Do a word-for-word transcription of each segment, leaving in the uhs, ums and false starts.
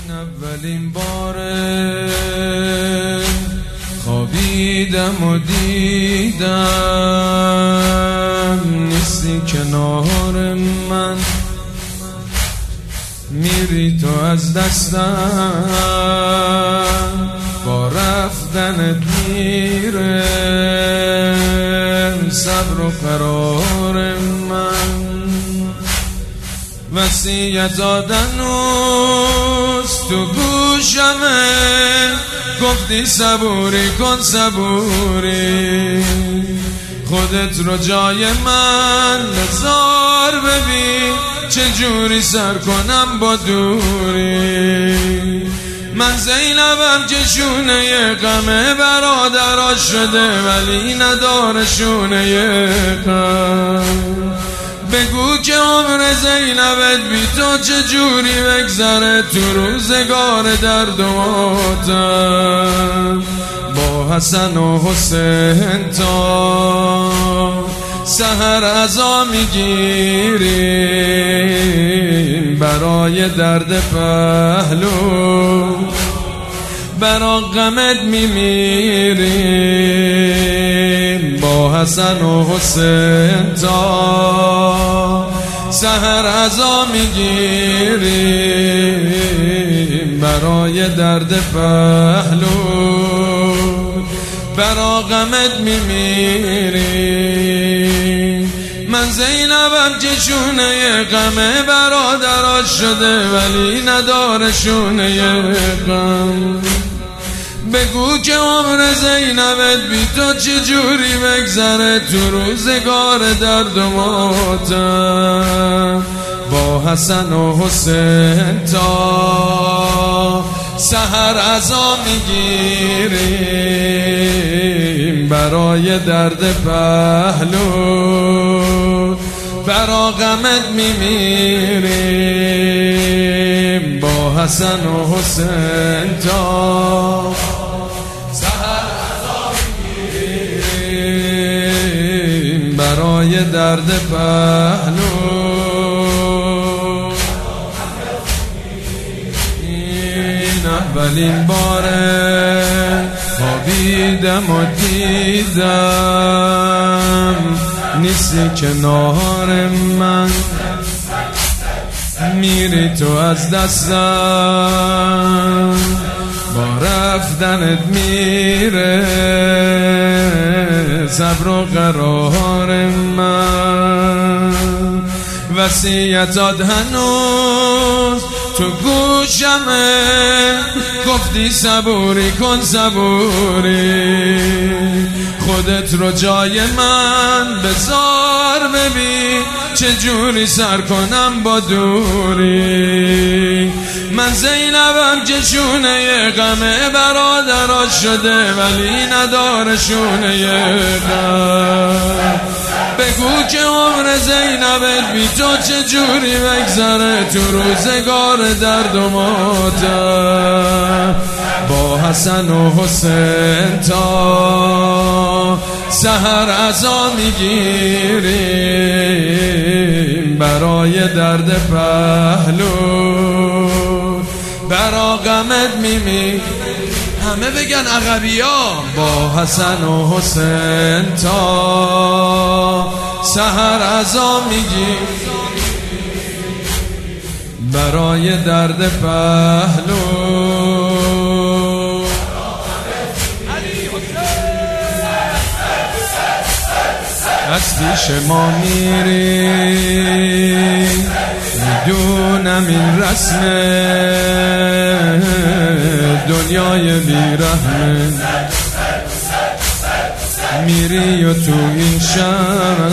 اولین باره خوابیدم و دیدم نیستی کنار من، میری تو از دستم، با رفتنت میره صبر و قرار من. وصیت دادنوز تو گوشمه، گفتی صبوری کن صبوری، خودت رو جای من بذار ببین چجوری سر کنم با دوری. من زینبم که شونه غمه برادراش شده ولی نداره شونه غم. بگو که عمر زینبت بی تو چجوری بگذره تو روزگار درد و ماتم. با حسن و حسین تا سحر عزا میگیریم، برای درد پهلو برا غمت میمیریم. با حسن و حسین تا سحر عزا میگیریم، برای درد پهلو برا غمت میمیریم. من زینبم که شونه غمه برادراش شده ولی نداره شونه غم. بگو که عمر زینبت بی تو چجوری بگذره تو روزگار درد و ماتم. با حسن و حسین تا سحر عزا میگیریم، برای درد پهلو برا غمت میمیریم. با حسن و حسین تا سحر عزا میگیریم، برای درد پهلو اولین باره خوابیدم و دیدم نیستی کنار من، میری تو از دستم، با رفتنت میره صبر و قرار من. وصیتات هنوز تو گوشمه، گفتی صبوری کن صبوری، خودت رو جای من بذار ببین چجوری سر کنم با دوری. من زینبم که شونه غمه برادراش شده ولی نداره شونه غم. بگو که عمر زینبت بی تو چجوری بگذره تو روزگار درد و ماتم. با حسن و حسین تا سحر عزا میگیریم، برای درد پهلو برا غمت میمیریم. همه بگن عقبیا. با حسن و حسین تا سحر عزا میگیریم، برای درد پهلو از پیش ما میری، میدونم این رسمه دنیای بیرحمه، میری و تو این شب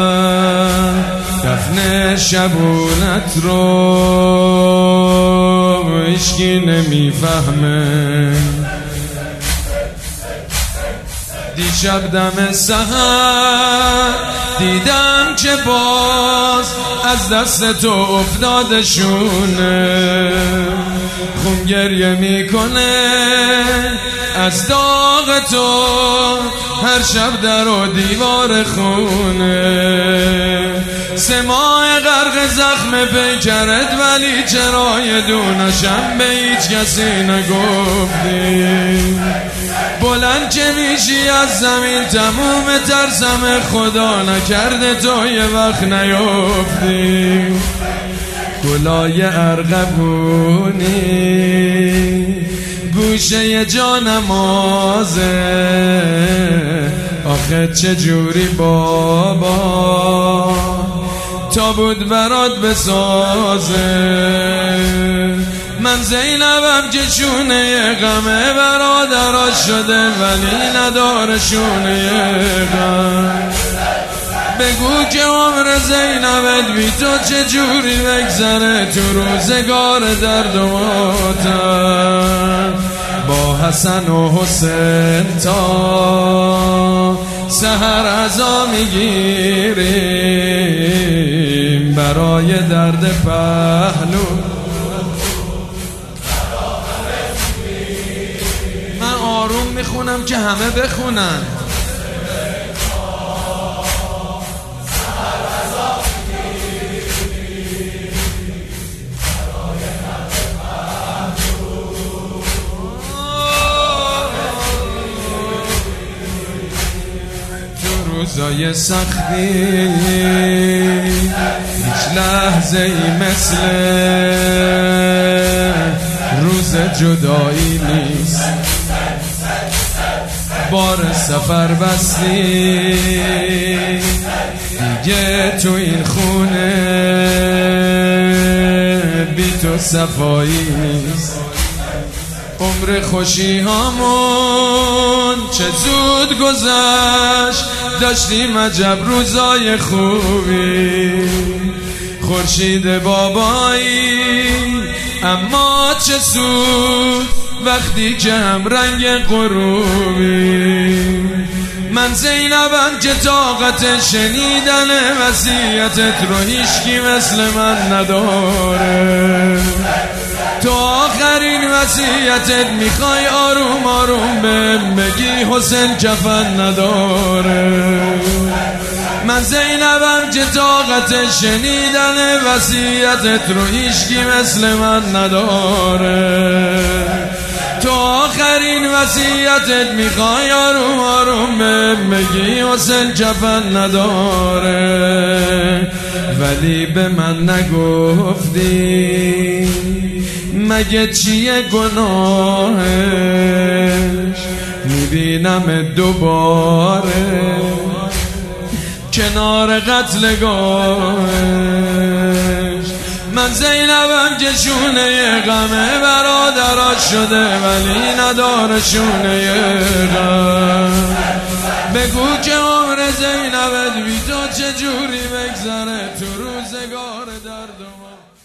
دفن شبونت رو هیچکی نمیفهمه. دیشب دم سحر دیدم که باز از دست تو افتادشونه، خون گریه میکنه از داغ تو هر شب در و دیوار خونه. سه ماه غرق زخم پیکرت ولی چرا یه دونشم به هیچ کسی نگفتی؟ بلند که میشی از زمین تموم ترسم خدا نکرده تو یه وقت نیفتی. گلای ارغبونی گوشه جانمازه، آخه چجوری بابا تا بود برات بسازه. من زینبم که شونه غمه برادراش شده ولی نداره شونه غم. بگو که عمر زینبت بی تو چجوری بگذره تو روزگار درد و ماتم. با حسن و حسین تا سحر عزا میگیریم برای درد پهلو. من آروم میخونم که همه بخونن. روزای سختی هیچ لحظه ای مثل روز جدایی نیست. بار سفر بستی دیگه تو این خونه بی تو صفایی نیست. عمر خوشی هامون چه زود گذشت، داشتیم عجب روزای خوبی. خورشید بابایی اما چه سود وقتی که هم رنگ غروبی. من زینبم که طاقت شنیدن وصیتت رو هیچکی مثل من نداره. تو آخرین وصیتت میخوای آروم آروم بهم بگی حسین کفن نداره. من زینبم که طاقت شنیدن وصیتت رو هیچکی مثل من نداره. تو آخرین وصیتت میخوای آروم آروم بهم بگی حسین کفن نداره. ولی به من نگفتی مگه چیه گناهش؟ میبینم دوباره کنار قتلگاهش. من زینبم که شونه غمه برادراش شده ولی نداره شونه غم. بگو که عمر زینبت بی تو چجوری بگذره تو روزگار درد و